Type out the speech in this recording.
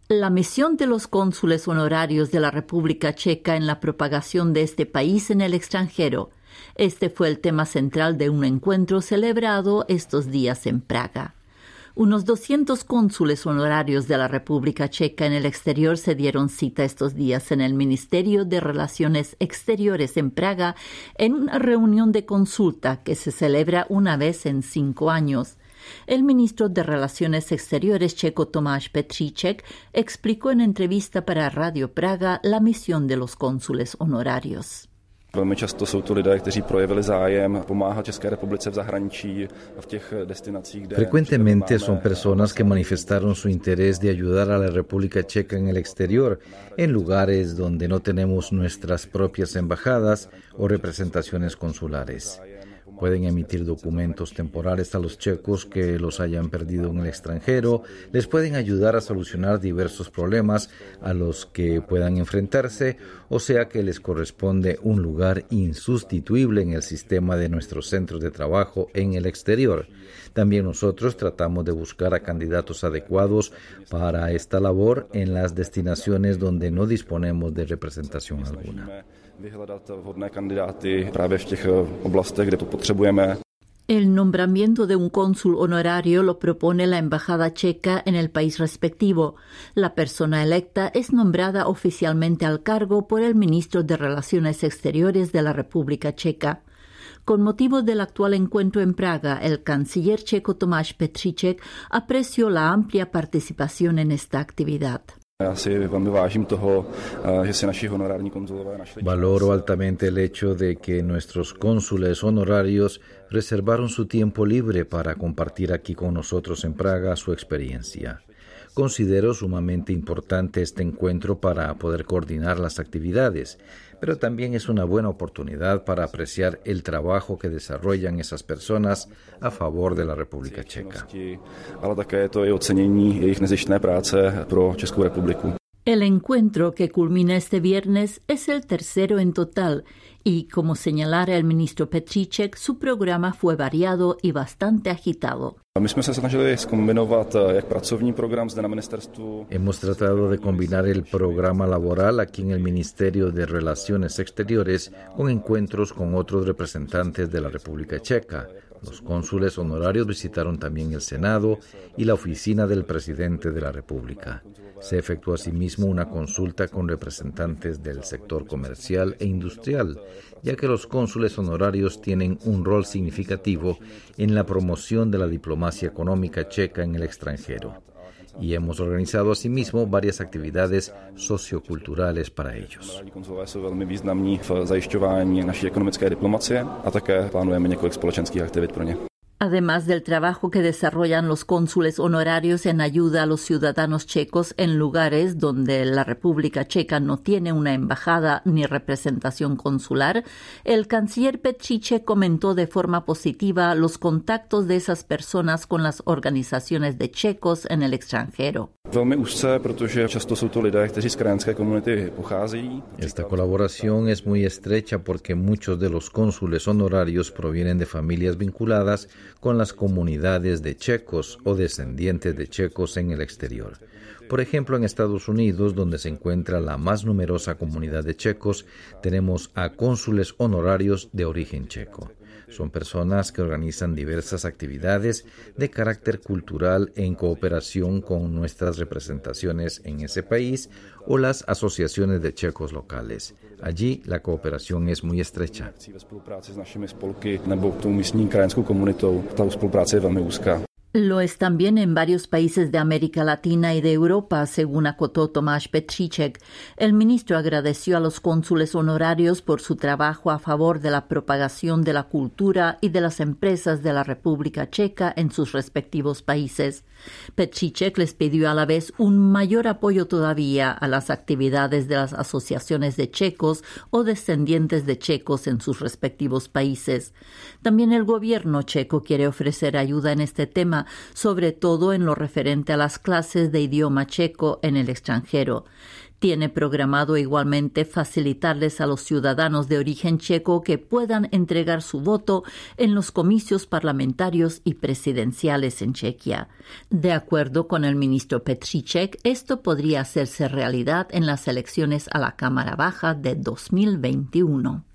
La misión de los cónsules honorarios de la República Checa en la propagación de este país en el extranjero. Este fue el tema central de un encuentro celebrado estos días en Praga. Unos 200 cónsules honorarios de la República Checa en el exterior se dieron cita estos días en el Ministerio de Relaciones Exteriores en Praga en una reunión de consulta que se celebra una vez en 5 años. El ministro de Relaciones Exteriores checo Tomáš Petříček explicó en entrevista para Radio Praga la misión de los cónsules honorarios. Velmi často jsou to lidé, kteří projevili zájem pomáhat České republice v zahraničí v těch destinacích, kde frecuentemente son personas que manifestaron su interés de ayudar a la República Checa en el exterior, en lugares donde no tenemos nuestras propias embajadas o representaciones consulares. Pueden emitir documentos temporales a los checos que los hayan perdido en el extranjero, les pueden ayudar a solucionar diversos problemas a los que puedan enfrentarse, o sea que les corresponde un lugar insustituible en el sistema de nuestros centros de trabajo en el exterior. También nosotros tratamos de buscar a candidatos adecuados para esta labor en las destinaciones donde no disponemos de representación alguna. Vyhledat vhodné kandidáty právě v těch oblastech, kde to potřebujeme. El nombramiento de un cónsul honorario lo propone la embajada checa en el país respectivo. La persona electa es nombrada oficialmente al cargo por el ministro de Relaciones Exteriores de la República Checa. Con motivo del actual encuentro en Praga, el canciller checo Tomáš Petříček apreció la amplia participación en esta actividad. Valoro altamente el hecho de que nuestros cónsules honorarios reservaron su tiempo libre para compartir aquí con nosotros en Praga su experiencia. Considero sumamente importante este encuentro para poder coordinar las actividades, pero también es una buena oportunidad para apreciar el trabajo que desarrollan esas personas a favor de la República Checa. El encuentro que culmina este viernes es el tercero en total y, como señalara el ministro Petříček, su programa fue variado y bastante agitado. Hemos tratado de combinar el programa laboral aquí en el Ministerio de Relaciones Exteriores con encuentros con otros representantes de la República Checa. Los cónsules honorarios visitaron también el Senado y la oficina del presidente de la República. Se efectuó asimismo una consulta con representantes del sector comercial e industrial, ya que los cónsules honorarios tienen un rol significativo en la promoción de la diplomacia económica checa en el extranjero. Y hemos organizado asimismo varias actividades socioculturales para ellos. Además del trabajo que desarrollan los cónsules honorarios en ayuda a los ciudadanos checos en lugares donde la República Checa no tiene una embajada ni representación consular, el canciller Petříček comentó de forma positiva los contactos de esas personas con las organizaciones de checos en el extranjero. Esta colaboración es muy estrecha porque muchos de los cónsules honorarios provienen de familias vinculadas con las comunidades de checos o descendientes de checos en el exterior. Por ejemplo, en Estados Unidos, donde se encuentra la más numerosa comunidad de checos, tenemos a cónsules honorarios de origen checo. Son personas que organizan diversas actividades de carácter cultural en cooperación con nuestras representaciones en ese país o las asociaciones de checos locales. Allí la cooperación es muy estrecha. Lo es también en varios países de América Latina y de Europa, según acotó Tomáš Petříček. El ministro agradeció a los cónsules honorarios por su trabajo a favor de la propagación de la cultura y de las empresas de la República Checa en sus respectivos países. Petříček les pidió a la vez un mayor apoyo todavía a las actividades de las asociaciones de checos o descendientes de checos en sus respectivos países. También el gobierno checo quiere ofrecer ayuda en este tema tema, sobre todo en lo referente a las clases de idioma checo en el extranjero. Tiene programado igualmente facilitarles a los ciudadanos de origen checo que puedan entregar su voto en los comicios parlamentarios y presidenciales en Chequia. De acuerdo con el ministro Petříček, esto podría hacerse realidad en las elecciones a la Cámara Baja de 2021.